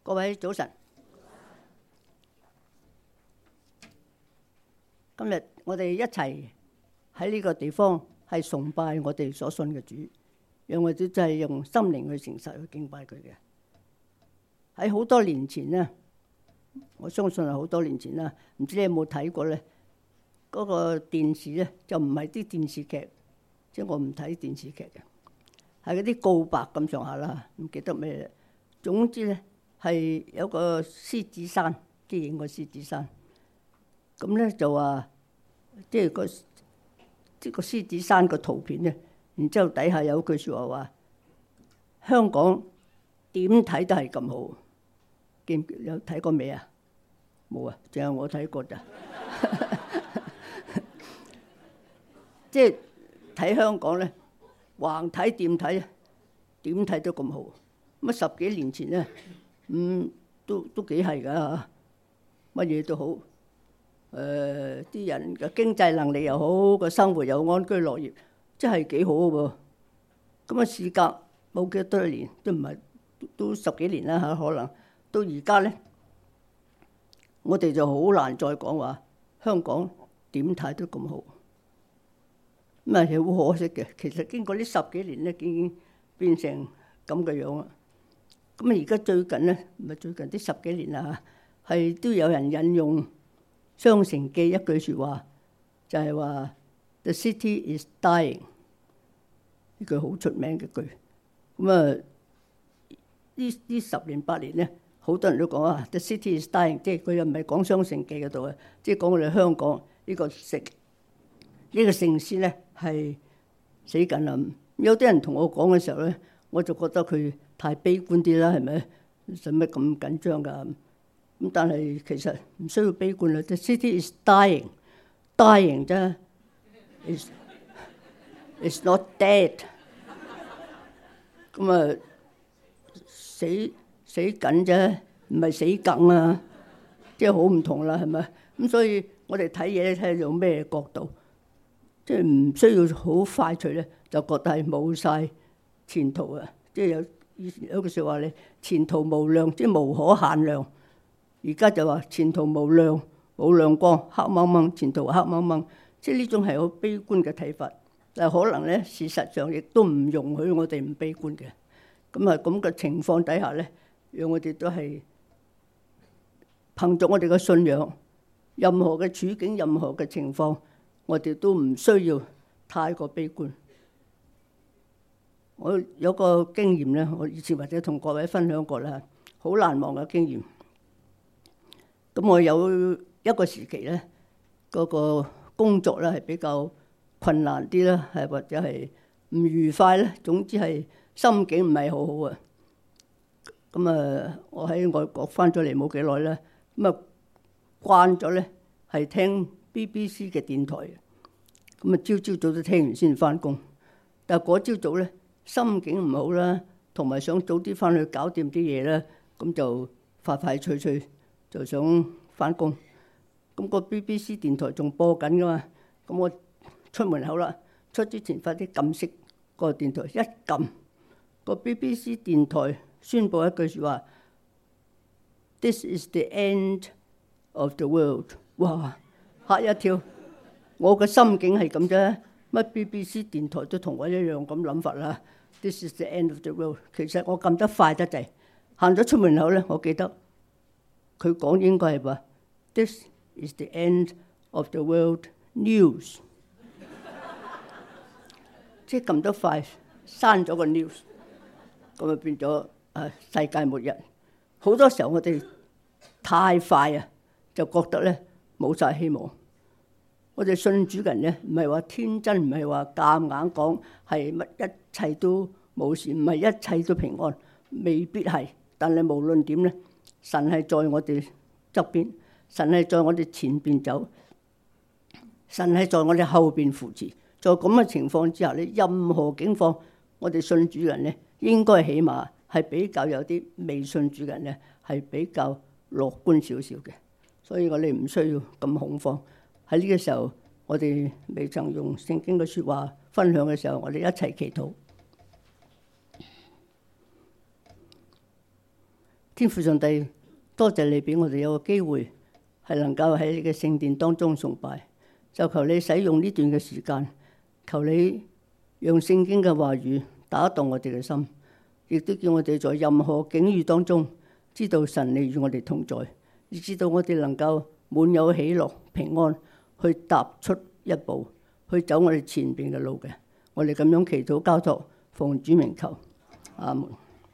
各位早晨，今日我哋一齊喺呢個地方係崇拜我哋所信嘅主，讓我哋真係用心靈去誠實去敬拜佢嘅。喺好多年前呢，我相信係好多年前啦，唔知你有冇睇過呢？嗰個電視呢，就唔係啲電視劇，即係我唔睇電視劇嘅，係嗰啲告白咁上下啦，唔記得咩。總之呢，係有個獅子山，即係影個獅子山。咁咧就話，即係個獅子山個圖片咧，然之後底下有句説話，香港點睇都係咁好。有睇過未啊？冇啊，淨係我睇過咋。即係睇香港咧，橫睇掂睇，點睇都咁好。咁啊10幾年前咧，都幾係㗎嚇，乜嘢都好。啲人嘅經濟能力又好，個生活又安居樂業，真係幾好喎。咁啊，事隔冇幾多年，都唔係都10幾年啦嚇，可能到而家咧，我哋就好難再講話香港點睇都咁好。咁啊，係好可惜嘅。其實經過呢10幾年咧，已經變成咁嘅樣啦。咁啊，而家最近咧，唔係最近啲10幾年啦嚇，係都有人引用《雙城記》一句説話，就係話 The city is dying， 呢句好出名嘅句。咁啊，呢10年8年咧，好多人都講啊 The city is dying， 即係佢又唔係講《雙城記》嗰度啊，即係講我哋香港呢個城市咧係死緊啦。有啲人同我講嘅時候咧，我就覺得佢太悲觀啲啦，係咪？使乜咁緊張㗎？咁但係其實唔需要悲觀啦。The city is dying 啫，it's not dead。咁啊，死緊啫，唔係死梗啊，即係好唔同啦，係咪？咁所以我哋睇嘢咧，睇用咩角度，即係唔需要好快脆咧，就覺得係冇晒前途啊！即係以前有句説話咧，前途無量，即係無可限量。而家就話前途無量，冇亮光，黑掹掹，前途黑掹掹，即係呢種係好悲觀嘅睇法。但係可能咧，事實上亦都唔容許我哋唔悲觀嘅。咁啊，咁嘅情況底下咧，讓我哋都係憑着我哋嘅信仰，任何嘅處境、任何嘅情況，我哋都唔需要太過悲觀。我有個經驗咧，我以前或者同各位分享過啦，好難忘嘅經驗。咁我有一個時期咧，嗰個工作咧係比較困難啲啦，係或者係唔愉快咧，總之係心境唔係好好啊。咁啊，我喺外國翻咗嚟冇幾耐啦，咁啊慣咗咧係聽 BBC 嘅電台嘅，咁啊朝早都聽完先翻工。但係嗰朝早咧心境唔好啦，同埋想早啲翻去搞掂啲嘢啦，咁就快快脆脆。就想翻工，咁個 BBC 電台仲播緊噶嘛？咁我出門口啦，出之前快啲撳熄個電台，一撳個 BBC 電台宣佈一句説話 ：This is the end of the world。哇！嚇一跳，我個心境係咁啫，乜 BBC 電台都同我一樣咁諗法啦。This is the end of the world。其實我撳得快得滯，行咗出門口咧，我記得。佢講應該係話 ，This is the end of the world news。即係撳得快，刪咗個 news，咁啊變咗世界末日。好多時候我哋太快啊，就覺得咧冇晒希望。我哋信主嘅人咧，唔係話天真，唔係話夾硬講係乜一切都冇事，唔係一切都平安，未必係。但係無論點咧。神係在我哋側邊，神係在我哋前邊走，神係在我哋後邊扶持。在咁嘅情況之下咧，任何境況，我哋信主嘅人咧，應該起碼係比較有啲未信主嘅人咧，係比較樂觀少少嘅。所以我哋唔需要咁恐慌。喺呢個時候，我哋未曾用聖經嘅説話分享嘅時候，我哋一齊祈禱。 天父上帝，多謝你俾我哋有個機會，係能夠喺你嘅聖殿當中崇拜。就求你使用呢段嘅時間，求你讓聖經嘅話語打動我哋嘅心，亦都叫我哋在任何境遇當中知道神你與我哋同在，以知道我哋能夠滿有喜樂平安去踏出一步，去走我哋前邊嘅路嘅。我哋咁樣祈禱交託，奉主名求，阿門。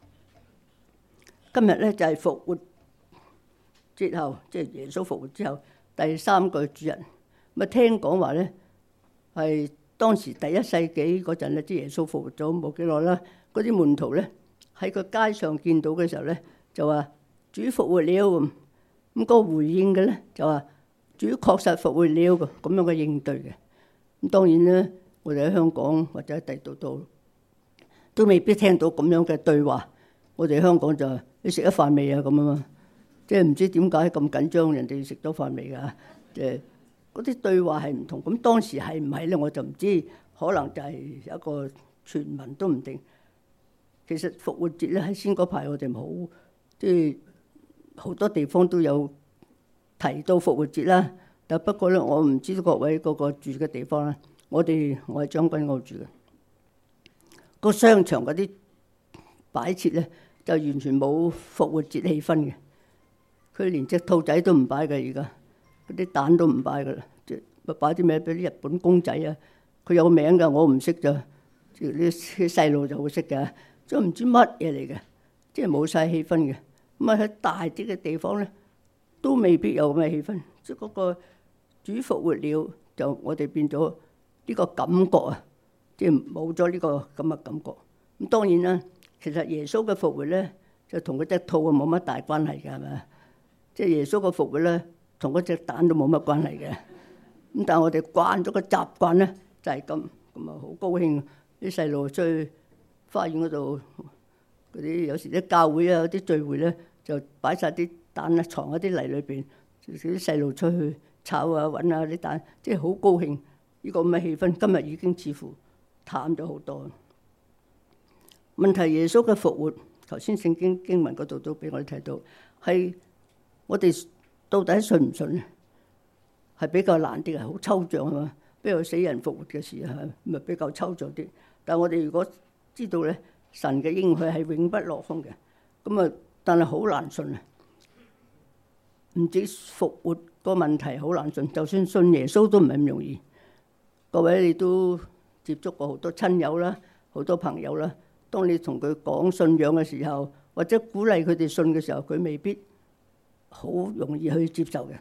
今日咧就係復活節後，即係耶穌復活之後第3個主日。咁啊，聽講話咧係當時第1世紀嗰陣咧，即係耶穌復活咗冇幾耐啦。嗰啲門徒咧喺個街上見到嘅時候咧，就話主復活了咁。咁個回應嘅咧就話主確實復活了咁樣嘅應對嘅。咁當然咧，我哋喺香港或者喺第度都未必聽到咁樣嘅對話。我哋香港就你食咗飯未啊咁啊嘛，即係唔知點解咁緊張，人哋食咗飯未㗎？即係嗰啲對話係唔同。咁當時係唔係咧？我就唔知，可能就係一個傳聞都唔定。其實復活節咧喺先嗰排我哋冇，即係好多地方都有提到復活節啦。但不過咧，我唔知道各位嗰個住嘅地方啦。我係將軍澳住嘅，個商場嗰啲擺設咧就完全冇復活節氣氛嘅。佢連隻兔仔都唔擺嘅，而家嗰啲蛋都唔擺噶啦，即係擺啲咩俾啲日本公仔啊。佢有個名㗎，我唔識咋，啲細路就會識㗎。都唔知乜嘢嚟嘅，即係冇晒氣氛嘅。咁啊喺大啲嘅地方咧，都未必有咁嘅氣氛。即係嗰個主復活了，就我哋變咗呢個感覺啊，即係冇咗呢個咁嘅感覺。咁當然啦，其實耶穌嘅復活咧，就同嗰隻兔啊冇乜大關係嘅，係咪？即係耶穌嘅復活咧，同嗰隻蛋都冇乜關係嘅。咁但係我哋慣咗個習慣咧，就係咁啊，好高興啲細路出去花園嗰度，嗰啲有時啲教會啊，有啲聚會咧，就擺晒啲蛋啊，藏喺啲泥裏邊，啲細路出去炒啊、揾啊啲蛋，即係好高興。呢個咁嘅氣氛，今日已經似乎淡咗好多。問題耶穌嘅復活，頭先聖經經文嗰度都俾我哋睇到，係我哋到底信唔信咧？係比較難啲嘅，好抽象啊嘛。比如死人復活嘅事啊，咪比較抽象啲。但係我哋如果知道咧，神嘅應許係永不落空嘅，咁啊，但係好難信啊！唔止復活個問題好難信，就算信耶穌都唔係咁容易。各位你都接觸過好多親友啦，好多朋友啦。當你同佢講信仰嘅時候，或者鼓勵佢哋信嘅時候，佢未必好容易去接受嘅。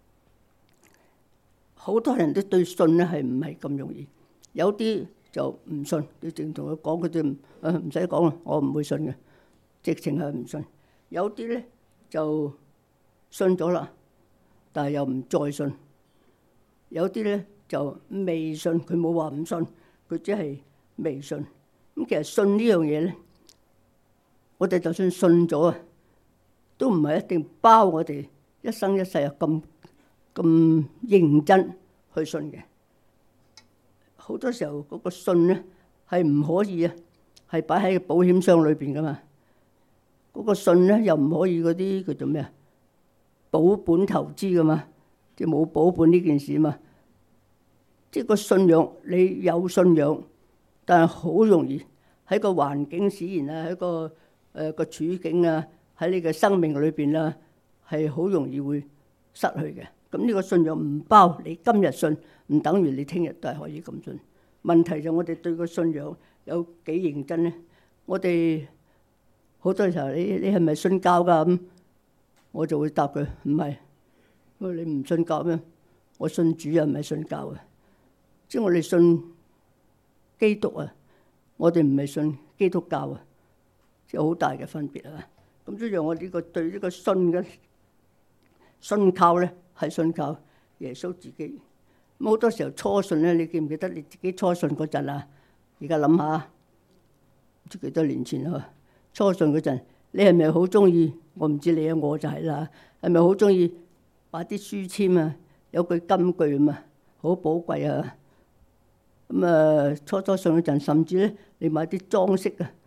好多人都對信咧係唔係咁容易，有啲就唔信，你淨同佢講，佢哋唔使講啦，我唔會信嘅，直情係唔信。有啲咧就信咗啦，但係又唔再信。有啲咧就未信，佢冇話唔信，佢只係未信。咁其實信呢樣嘢咧，我哋就算信咗啊，都唔係一定包我哋一生一世啊咁認真去信嘅。好多時候嗰個信咧係唔可以啊，係擺喺保險箱裏邊噶嘛。嗰個信咧又唔可以嗰啲叫做咩啊？保本投資噶嘛，即係冇保本呢件事嘛。即係個信仰，你有信仰，但係好容易喺個環境使然啊，喺個個處境啊，喺你嘅生命裏邊啦，係好容易會失去嘅。咁呢個信仰唔包你今日信，唔等於你聽日都係可以咁信。問題就我哋對個信仰有幾認真咧？我哋好多時候你係咪信教㗎？咁我就會答佢唔係。你唔信教咩？我信主啊，唔係信教啊。即係我哋信基督啊，我哋唔係信基督教啊，即係好大嘅分別啊。咁所以我呢個對呢個信嘅信靠咧，係信靠耶穌自己。咁好多時候初信咧，你記唔記得你自己初信嗰陣啊？而家諗下，唔知幾多年前啊，初信嗰陣，你係咪好中意？我唔知你啊，我就係啦。係咪好中意擺啲書籤啊？有句金句啊嘛，好寶貴啊！咁啊，初信嗰陣，甚至咧，你買啲裝飾啊，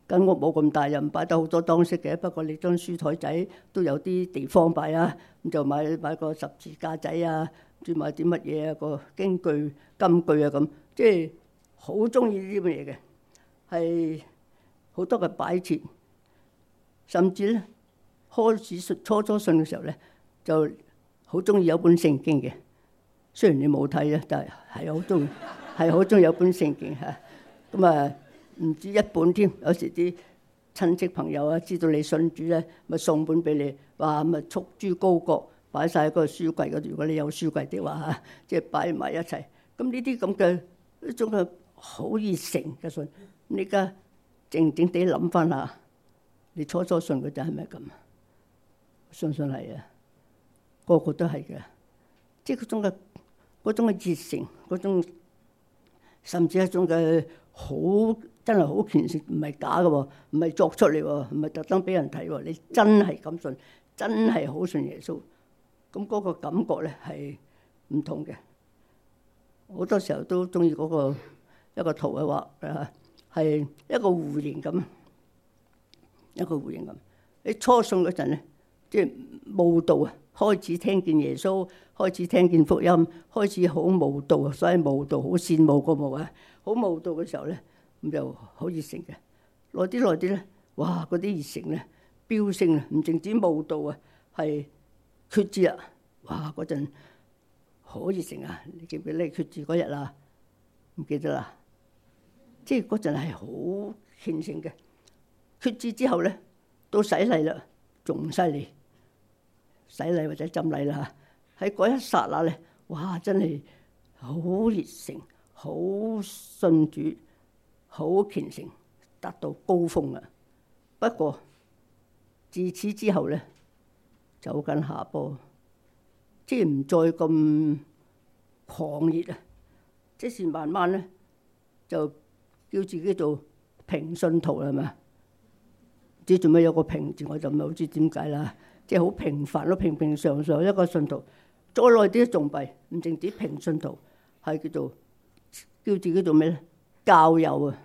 間屋冇咁大，又唔擺得好多裝飾嘅。不過你張書台仔都有啲地方擺啊，咁就買個十字架仔啊，唔知買啲乜嘢啊，個經句金句啊咁，即係好中意呢啲咁嘢嘅，係好多嘅擺設，甚至咧開始初信嘅時候咧，就好中意有本聖經嘅。雖然你冇睇啊，但係好中意，係好中意有本聖經嚇。咁啊〜唔止一本添，有時啲親戚朋友啊，知道你信主咧，咪送本俾你，哇咁啊束諸高閣，擺晒喺個書櫃嗰度。如果你有書櫃的話嚇，即係擺埋一齊。咁呢啲咁嘅一種嘅好熱誠嘅信，你而家靜靜地諗翻下，你初信嗰陣係咪咁？相信係啊，個個都係嘅，即係嗰種嘅熱誠，嗰種甚至係一種嘅好。真係好虔誠，唔係假嘅喎，唔係作出嚟喎，唔係特登俾人睇喎。你真係咁信，真係好信耶穌。咁嗰個感覺咧係唔同嘅。好多時候都中意嗰個一個圖嘅畫啊，係一個弧形咁，一個弧形咁。你初信嗰陣咧，即係慕道啊，開始聽見耶穌，開始聽見福音，開始好慕道啊，所以慕道好羨慕個慕啊，好慕道嘅時候咧。咁就好熱誠嘅，耐啲咧，哇！嗰啲熱誠咧飆升啊，唔淨止慕道啊，係決志啊，哇！嗰陣好熱誠啊！你記唔記得你決志嗰日啊？唔記得啦，即係嗰陣係好虔誠嘅。決志之後咧，到洗禮啦，仲犀利，洗禮或者浸禮啦嚇。喺嗰一剎那咧，哇！真係好熱誠，好信主。好虔誠，達到高峰啊！不過自此之後咧，走緊下坡，即係唔再咁狂熱啊！即是慢慢咧，就叫自己做平信徒啦，係咪？唔知做咩有個平字，我就唔係好知點解啦。即係好平凡咯，平平常常一個信徒。再耐啲仲弊，唔淨止平信徒，係叫自己做咩咧？教友啊！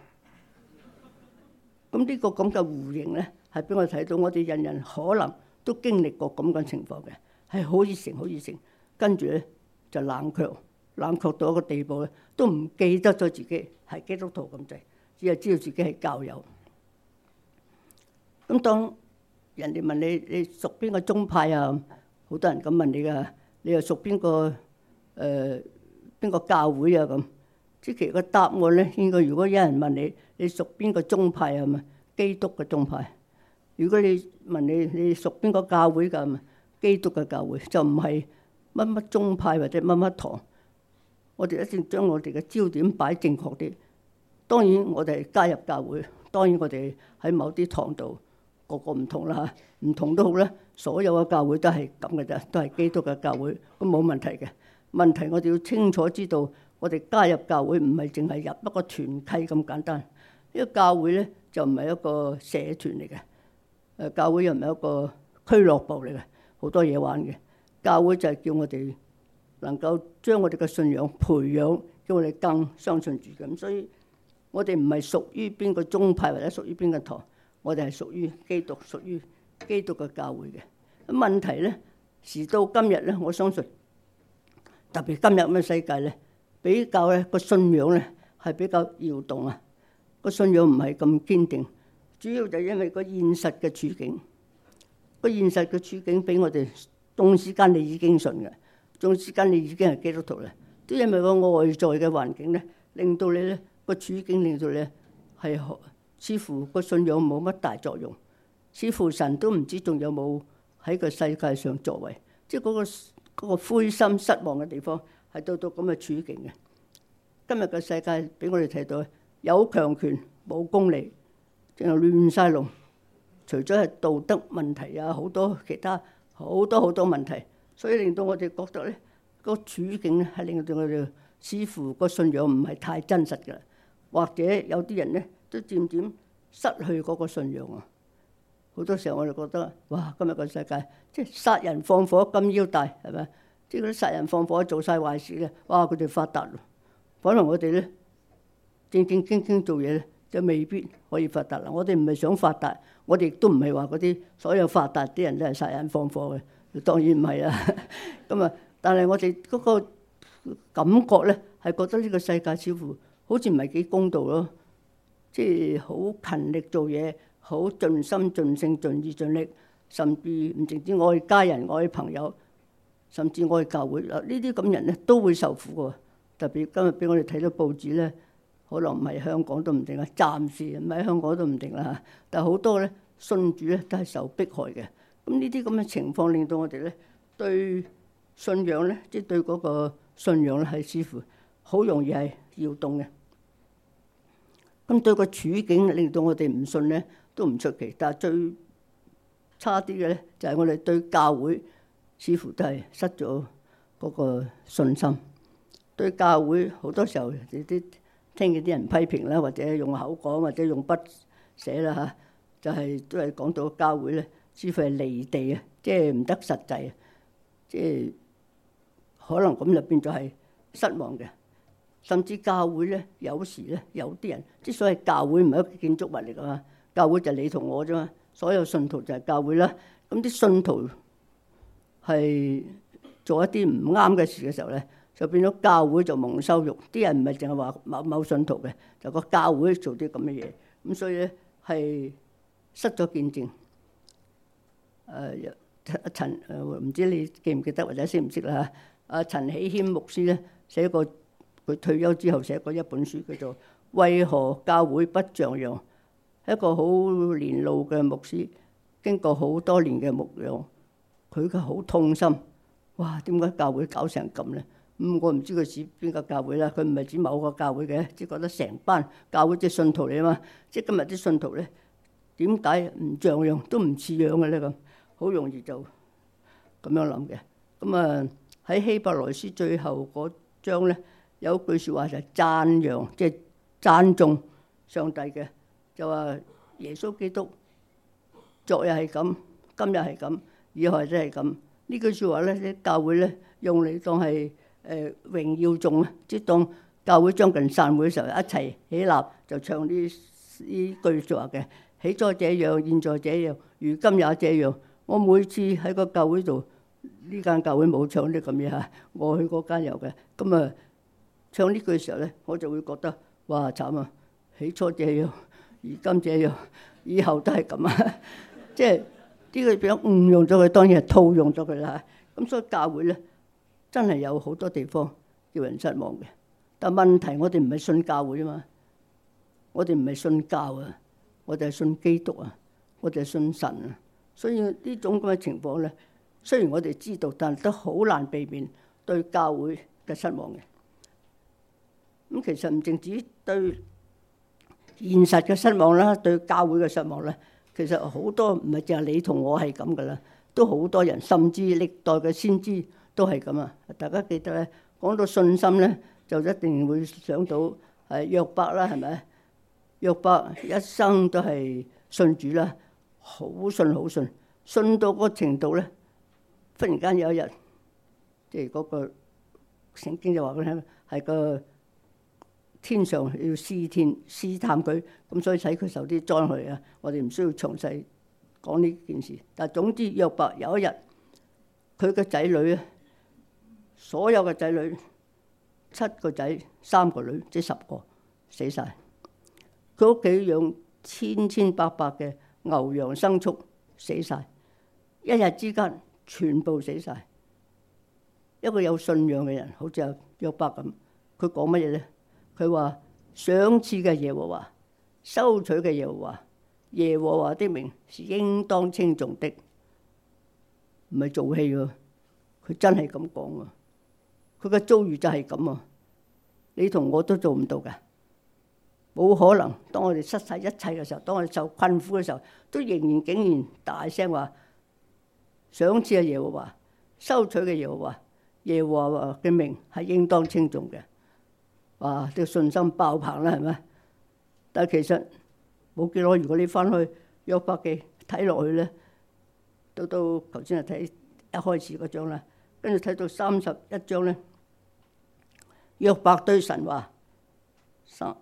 咁呢個咁嘅弧形咧，係俾我睇到，我哋人人可能都經歷過咁嘅情況嘅，係好熱誠，好熱誠。跟住咧就冷卻到一個地步咧，都唔記得咗自己係基督徒咁滯，只係知道自己係教友。咁當人哋問你屬邊個宗派啊？好多人咁問你㗎，你又屬邊個教會啊？咁。即其個答案咧，應該如果有人問你屬邊個宗派啊？嘛，基督嘅宗派。如果你問你屬邊個教會㗎？嘛，基督嘅教會，就唔係乜乜宗派或者乜乜堂。我哋一定將我哋嘅焦點擺正確啲。當然我哋加入教會，當然我哋喺某啲堂度個唔同啦嚇，唔同都好啦。所有嘅教會都係咁嘅啫，都係基督嘅教會，咁冇問題嘅。問題我哋要清楚知道。我哋加入教會唔係淨係入一個團契咁簡單，呢個教會咧就唔係一個社團嚟嘅，教會又唔係一個俱樂部嚟嘅，好多嘢玩嘅。教會就係叫我哋能夠將我哋嘅信仰培養，叫我哋更相信主嘅。咁所以我哋唔係屬於邊個宗派或者屬於邊個堂，我哋係屬於基督，屬於基督嘅教會嘅。咁問題咧，時到今日咧，我相信特別今日咁嘅世界咧。比較咧個信仰咧係比較搖動啊，個信仰唔係咁堅定，主要就係因為個現實嘅處境，個現實嘅處境俾我哋，縱使間你已經信嘅，縱使間你已經係基督徒咧，都因為個外在嘅環境咧，令到你咧個處境令到你係似乎個信仰冇乜大作用，似乎神都唔知仲有冇喺個世界上作為，即係嗰個灰心失望嘅地方。係到咁嘅處境嘅。今日嘅世界俾我哋睇到，有強權冇公理，淨係亂晒龍。除咗係道德問題啊，好多其他好多問題，所以令到我哋覺得咧個處境咧係令到我哋似乎個信仰唔係太真實嘅，或者有啲人咧都漸漸失去嗰個信仰啊。好多時候我哋覺得，哇！今日個世界即係殺人放火金腰帶，係咪？即係嗰啲殺人放火做晒壞事嘅，哇！佢哋發達咯。可能我哋咧正經做嘢咧， 就未必可以發達啦。我哋唔係想發達，我哋亦都唔係話嗰啲所有發達啲人都係殺人放火嘅，當然唔係啦。咁啊，但係我哋嗰個感覺咧，係覺得呢個世界似乎好似唔係幾公道咯。即係好勤力做嘢，好盡心盡性盡意盡力，甚至唔淨止愛家人愛朋友，甚至愛教會嗱，呢啲咁人咧都會受苦嘅。特別今日俾我哋睇到報紙咧，可能唔係香港都唔定啦，暫時唔喺香港都唔定啦嚇。但係好多咧信主咧都係受迫害嘅。咁呢啲咁嘅情況令到我哋咧對信仰咧，即係對嗰個信仰咧係似乎好容易係搖動嘅。咁對個處境令到我哋唔信咧都唔出奇。但係最差啲嘅咧就係我哋對教會似乎都係失咗嗰個信心。對教會好多時候你啲聽見啲人批評啦，或者用口講，或者用筆寫啦嚇，就係都係講到教會咧，似乎係離地啊，即係唔得實際啊，即係可能咁就變咗係失望嘅。甚至教會咧，有時咧有啲人，之所以教會唔係一個建築物嚟㗎嘛，教會就係你同我啫嘛，所有信徒就係教會啦。咁啲信徒係做一啲唔啱嘅事嘅時候咧，就變咗教會就蒙羞辱。啲人唔係淨係話某信徒嘅，就個教會做啲咁嘅嘢。咁所以咧係失咗見證。陳唔知你記唔記得或者識唔識啦嚇？阿陳喜謙牧師咧寫過，佢退休之後寫過一本書，叫做《為何教會不像樣》。一個好年老嘅牧師，經過好多年嘅牧養，佢嘅好痛心。哇！點解教會搞成咁咧？我唔知佢指邊個教會啦。佢唔係指某個教會嘅，只覺得成班教會即係信徒嚟啊嘛。即係今日啲信徒咧，點解唔像樣都唔似樣嘅咧？咁好容易就咁樣諗嘅。咁啊喺希伯來書最後嗰章咧，有句説話就係讚揚，即係讚頌上帝嘅，就話耶穌基督昨日係咁，今日係咁，以後真係咁。呢句説話咧，啲教會咧用嚟當係榮耀頌啊，即係當教會將近散會嘅時候一齊起立就唱呢句説話嘅。起初這樣，現在這樣，如今也這樣。我每次喺個教會度，呢間教會冇唱啲咁嘢嚇，我去嗰間有嘅。咁啊唱呢句嘅時候咧，我就會覺得哇慘啊！起初這樣，如今這樣，以後都係咁啊！即係呢個變咗誤用咗佢，當然係套用咗佢啦。咁所以教會咧真係有好多地方叫人失望嘅。但問題我哋唔係信教會啊嘛，我哋唔係信教啊，我哋係信基督啊，我哋係信神啊。所以呢種咁嘅情況咧，雖然我哋知道，但都好難避免對教會嘅失望嘅。咁其實唔淨止對現實嘅失望啦，對教會嘅失望咧，其實好多唔係淨係你同我係咁噶啦，都好多人，甚至歷代嘅先知都係咁啊！大家記得咧，講到信心咧，就一定會想到係約伯啦，係咪？約伯一生都係信主啦，好信好信，信到嗰個程度咧，忽然間有一日，即係嗰個聖經就話俾你聽，係個天上要試探佢，咁所以使佢受啲災害啊！我哋唔需要詳細講呢件事，但係總之約伯有一日，佢嘅仔女啊，所有嘅仔女7個仔3個女，即係10個死晒。佢屋企養千百百嘅牛羊牲畜死晒，一日之間全部死晒。一個有信仰嘅人，好似阿約伯咁，佢講乜嘢咧？佢話賞賜嘅耶和華，收取嘅耶和華，耶和華的名是應當稱頌的，唔係做戲喎，佢真係咁講啊！佢嘅遭遇就係咁啊！你同我都做唔到㗎，冇可能。當我哋失晒一切嘅時候，當我哋受困苦嘅時候，都仍然竟然大聲話賞賜嘅耶和華，收取嘅耶和華，耶和華嘅名係應當稱頌嘅。哇！啲信心爆棚啦，係咪？但係其實冇幾耐，如果你翻去約伯記睇落去咧，到頭先係睇一開始嗰章啦，跟住睇到31章咧，約伯對神話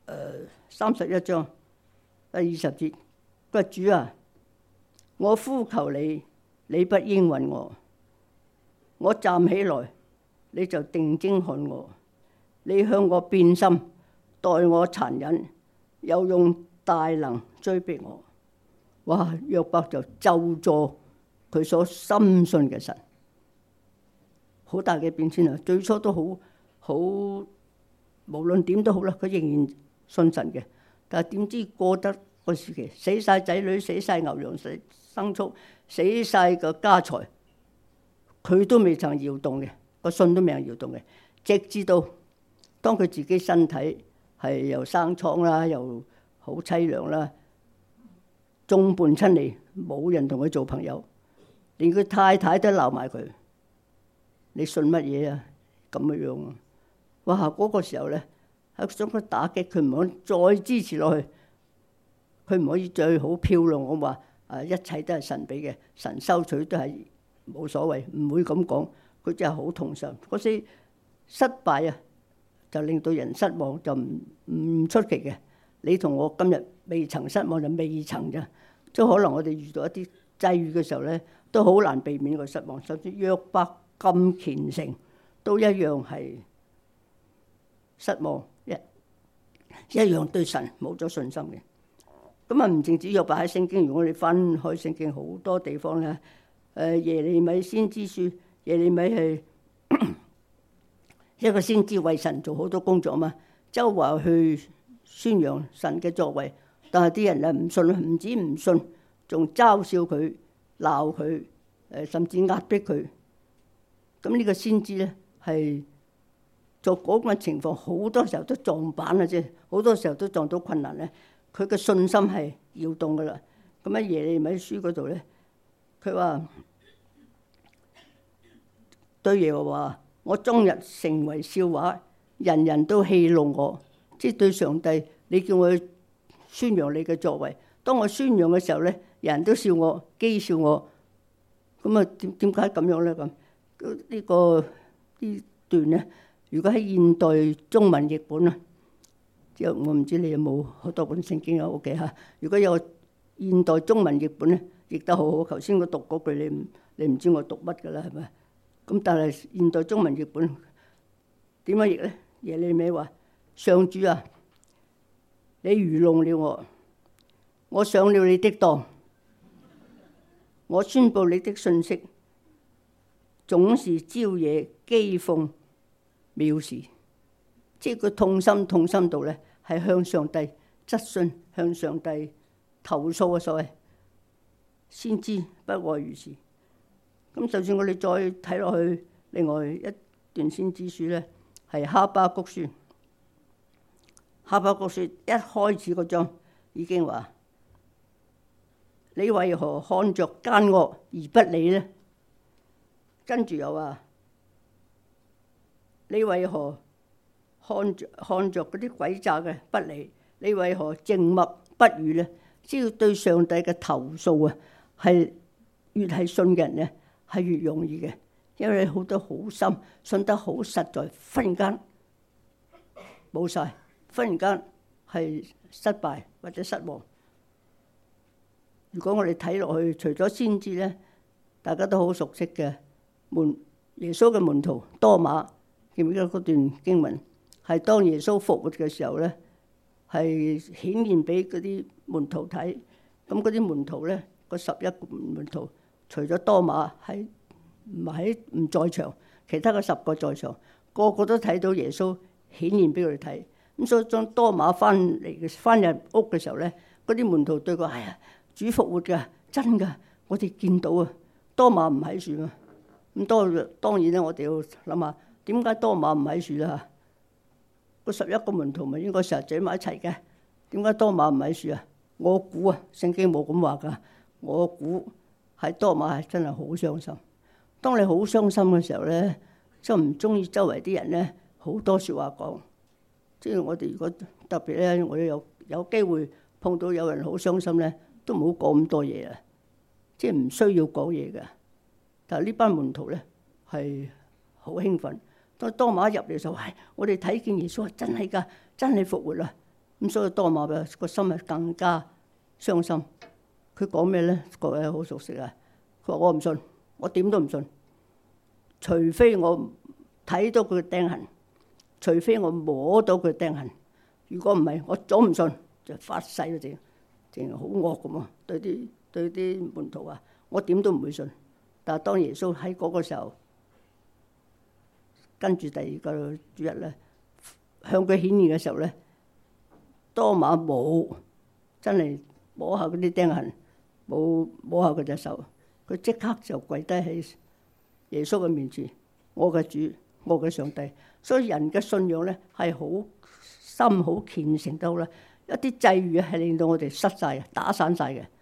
31章第20節，佢話主啊，我呼求你，你不應允我。我站起來，你就定睛看我。你向我變心，待我殘忍，又用大能追逼我。哇！約伯就咒詛佢所深信嘅神，好大嘅變遷啊！最初都好，無論點都好啦，佢仍然信神嘅。但係點知過得個時期，死晒仔女，死晒牛羊牲畜，死晒個家財，佢都未曾搖動嘅，個信都未曾搖動嘅。直至到當佢自己身體係又生瘡啦，又好凄涼啦，眾叛親離，冇人同佢做朋友，連佢太太都鬧埋佢。你信乜嘢啊？咁嘅樣啊！哇！嗰個時候咧，係想佢打擊佢，唔肯再支持落去。佢唔可以最好漂亮咁話一切都係神俾嘅，神收取都係冇所謂，唔會咁講。佢真係好痛心。嗰時失敗啊，就令到人失望，就唔出奇嘅。你同我今日未曾失望就未曾咋，即係可能我哋遇到一啲際遇嘅時候咧，都好難避免個失望。甚至約伯咁虔誠，都一樣係失望，一樣對神冇咗信心嘅。咁啊，唔淨止約伯喺聖經，如果我哋翻開聖經好多地方咧，耶利米先知書，耶利米係一個先知，為神做好多工作嘛，周圍去宣揚神嘅作為，但係啲人啊唔信，唔止唔信，仲嘲笑佢、鬧佢，甚至壓迫佢。咁呢個先知咧係做嗰個情況，好多時候都撞板啊！即係好多時候都撞到困難咧，佢嘅信心係搖動噶啦。咁喺耶利米書嗰度咧，佢話對耶和華，我終日成為笑話，人人都戲弄我。即係對上帝，你叫我去宣揚你嘅作為，當我宣揚嘅時候咧，人人都笑我、譏笑我。咁啊，點解咁樣咧？咁呢段咧，如果喺現代中文譯本啊，即係我唔知你有冇好多本聖經喺屋企嚇。如果有現代中文譯本咧，譯得好好。頭先我讀嗰句，你唔知我讀乜㗎啦，係咪？咁但係現代中文譯本點樣譯咧？耶利米話：上主啊，你愚弄了我，我上了你的當，我宣佈你的信息，總是招惹譏諷藐視。即係佢痛心到咧，係向上帝質詢，向上帝投訴啊！所謂先知不外如是。咁就算我哋再睇落去，另外一段先知書咧，係哈巴谷書。哈巴谷書一開始嗰章已經話：你為何看着奸惡而不理呢？跟住又話：你為何看着嗰啲詭詐嘅不理？你為何靜默不語呢？只要對上帝嘅投訴啊，係越係信嘅人咧，係越容易嘅，因為你好多好深，信得好實在，忽然間冇晒，忽然間係失敗或者失望。如果我哋睇落去，除咗先知咧，大家都好熟悉嘅耶穌嘅門徒多馬，記唔記得嗰段經文？係當耶穌復活嘅時候咧，係顯現俾嗰啲門徒睇。咁嗰啲門徒咧，個11個門徒，除咗多馬係唔在場，其他嘅10個在場，個個都睇到耶穌顯現俾佢哋睇。咁所以當多馬翻入屋嘅時候咧，嗰啲門徒對佢：哎呀，主復活㗎，真㗎，我哋見到啊！多馬唔喺樹啊！咁當然咧，我哋要諗下點解多馬唔喺樹啦？個11個門徒咪應該成日聚埋一齊嘅，點解多馬唔喺樹啊？我估啊，聖經冇咁話㗎。我估係多馬係真係好傷心。當你好傷心嘅時候咧，就唔中意周圍啲人咧好多説話講。即係我哋如果特別咧，我哋有機會碰到有人好傷心咧，都唔好講咁多嘢啊！即係唔需要講嘢㗎。但係呢班門徒咧係好興奮。當多馬入嚟就話：我哋睇見耶穌真係㗎，真係復活啦！ 咁所以多馬嘅個心係更加傷心。佢講咩咧？各位好熟悉啊！佢話我唔信，我點都唔信，除非我睇到佢嘅釘痕，除非我摸到佢釘痕。如果唔係，我總唔信，就發誓嗰陣，淨係好惡咁啊！對啲門徒啊，我點都唔會信。但係當耶穌喺嗰個時候，跟住第二個主日咧，向佢顯現嘅時候咧，多馬冇真係摸下嗰啲釘痕，冇摸下佢隻手，佢即刻就跪低喺耶穌嘅面前，我嘅主，我嘅上帝。所以人嘅信仰咧係好深、好虔誠到啦，一啲際遇係令到我哋失晒嘅、打散晒嘅。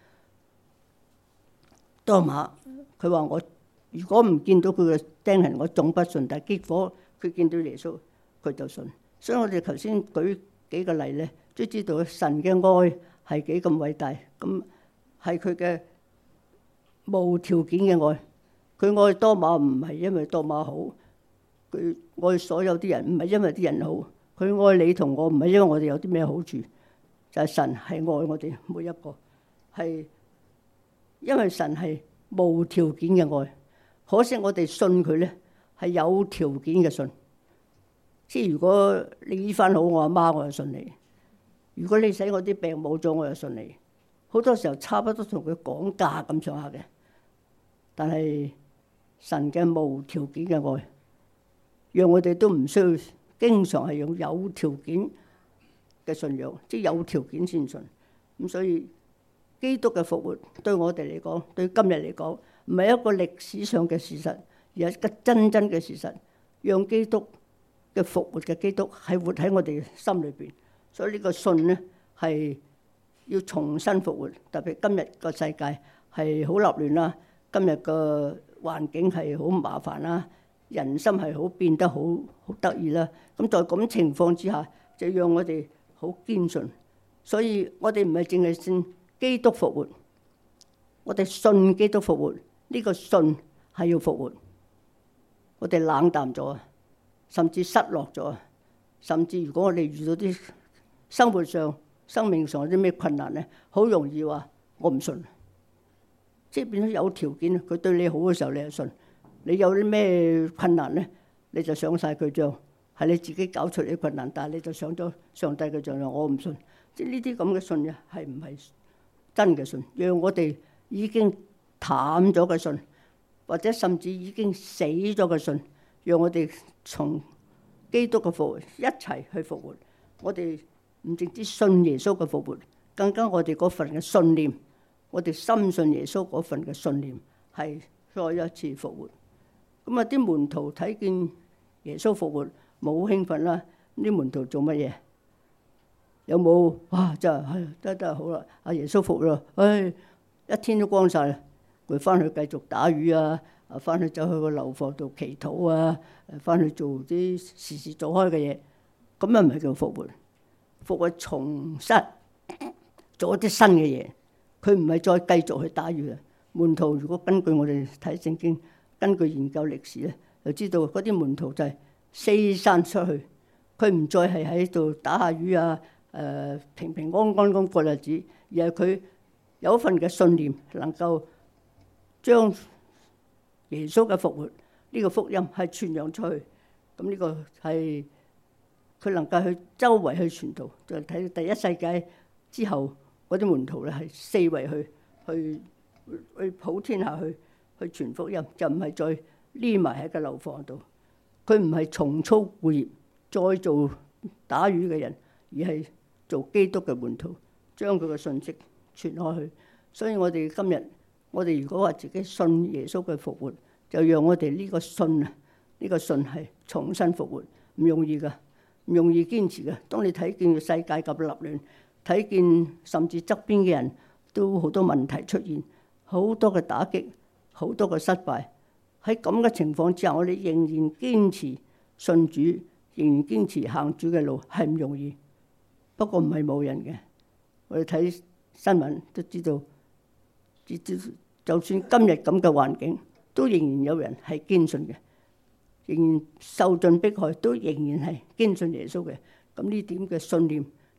多馬佢話我如果唔見到佢嘅釘痕，我總不信。但係結果佢見到耶穌，佢就信。所以我哋頭先舉幾個例咧，都知道神嘅愛係幾咁偉大。咁係佢嘅無條件嘅愛。佢愛多馬唔係因為多馬好，佢愛所有啲人唔係因為啲人好。佢愛你同我唔係因為我哋有啲咩好處，就係神係愛我哋每一個，係因為神係無條件嘅愛。可惜我哋信佢咧係有條件嘅信，即係如果你醫翻好我阿媽，我就信你；如果你使我啲病冇咗，我就信你。好多時候差不多同佢講價咁上下嘅，但係神嘅無條件嘅愛，讓我哋都唔需要經常係用有條件嘅信仰，即係有條件先信。咁所以基督嘅復活對我哋嚟講，對今日嚟講，唔係一個歷史上嘅事實，而係一個真嘅事實。讓基督嘅復活嘅基督係活喺我哋心裏邊。所以呢個信咧係要重新復活。特別今日個世界係好立亂啦，今日個環境係好麻煩啦，人心係好變得好得意啦。咁在咁情況之下，就讓我哋好堅信。所以我哋唔係淨係信基督復活，我哋信基督復活。呢個信係要復活。我哋冷淡咗，甚至失落咗，甚至如果我哋遇到啲生活上、生命上有啲咩困難咧，好容易話我唔信。即係變咗有條件，佢對你好嘅時候，你就信。你有啲咩困難咧，你就上晒佢帳，係你自己搞出嚟啲困難，但係你就上咗上帝嘅帳，我唔信。即係呢啲咁嘅信嘅係唔係真嘅信？讓我哋已經淡咗嘅信，或者甚至已經死咗嘅信，讓我哋從基督嘅復活一齊去復活。我哋唔淨止信耶穌嘅復活，更加我哋嗰份嘅信念，我哋深信耶穌嗰份嘅信念係再一次復活。咁啊，啲門徒睇見耶穌復活，冇興奮啦。啲門徒做乜嘢？有冇哇？真係得好啦！阿耶穌復活啦，一天都光晒啦。佢翻去繼續打魚啊，翻去走去個樓房度祈禱啊，翻去做啲時時做開嘅嘢。咁啊唔係叫復活，復活重新做一啲新嘅嘢。佢唔係再繼續去打魚啊。門徒如果根據我哋睇聖經，根據研究歷史咧，就知道嗰啲門徒就係四散出去，佢唔再係喺度打下魚啊，平平安安咁過日子，而係佢有一份嘅信念，能夠將耶穌嘅復活呢個福音係傳揚出去。咁呢個係佢能夠去周圍去傳道。就睇第一世界之後嗰啲門徒咧，係四圍去普天下去傳福音，就唔係再匿埋喺個樓房度。佢唔係重操故業再做打魚嘅人，而係做基督嘅門徒，將佢嘅信息傳開去。所以我哋今日，我哋如果話自己信耶穌嘅復活，就讓我哋呢個信啊，呢個信係重新復活，唔容易噶，唔容易堅持嘅。當你睇見世界咁立亂，睇見甚至側邊嘅人都好多問題出現，好多嘅打擊，好多嘅失敗。喺咁嘅情況之下，我哋仍然堅持信主，仍然堅持行主嘅路，係唔容易。不過唔係冇人嘅，我哋睇新聞都知道，就算今日咁嘅環境，都仍然有人係堅信嘅，仍然受盡迫害，都仍然係堅信耶穌嘅。咁呢點嘅信念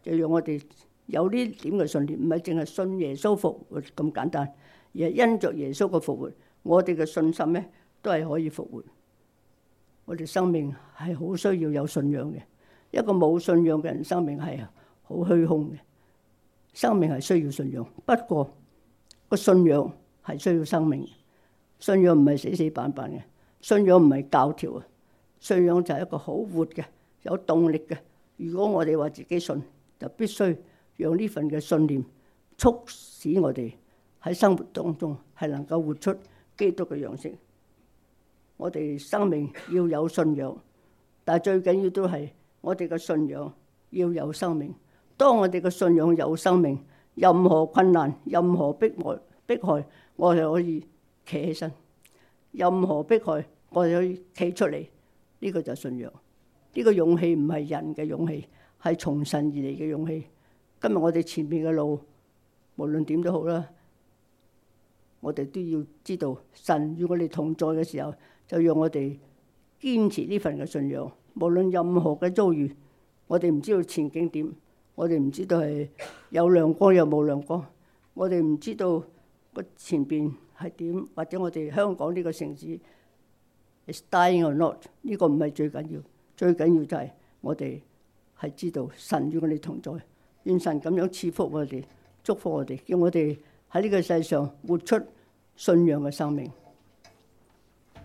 就讓我哋有呢點嘅信念，唔係淨係信耶穌復活咁簡單，而係因着耶穌嘅復活，我哋嘅信心咧都係可以復活。我哋生命係好需要有信仰嘅，一個冇信仰嘅人生命係好虛空嘅。生命係需要信仰，不過個信仰係需要生命。信仰唔係死死板板嘅，信仰唔係教條啊，信仰就係一個好活嘅、有動力嘅。如果我哋話自己信，就必須讓呢份嘅信念促使我哋喺生活當中係能夠活出基督嘅樣式。我哋生命要有信仰，但係最緊要都係我哋嘅信仰要有生命。當我哋嘅信仰有生命，任何困難、任何迫害，我哋可以企起身；任何迫害，我哋可以企出嚟。呢個就係信仰。呢個勇氣唔係人嘅勇氣，係從神而嚟嘅勇氣。今日我哋前面嘅路，無論點都好啦，我哋都要知道神與我哋同在嘅時候，就讓我哋堅持呢份嘅信仰。無論任何嘅遭遇，我哋唔知道前景點，我哋唔知道係有亮光又冇亮光，我哋唔知道個前邊係點，或者我哋香港呢個城市 is dying or not， 呢個唔係最緊要，最緊要就係我哋係知道神與我哋同在。願神咁樣賜福我哋，祝福我哋，叫我哋喺呢個世上活出信仰嘅生命。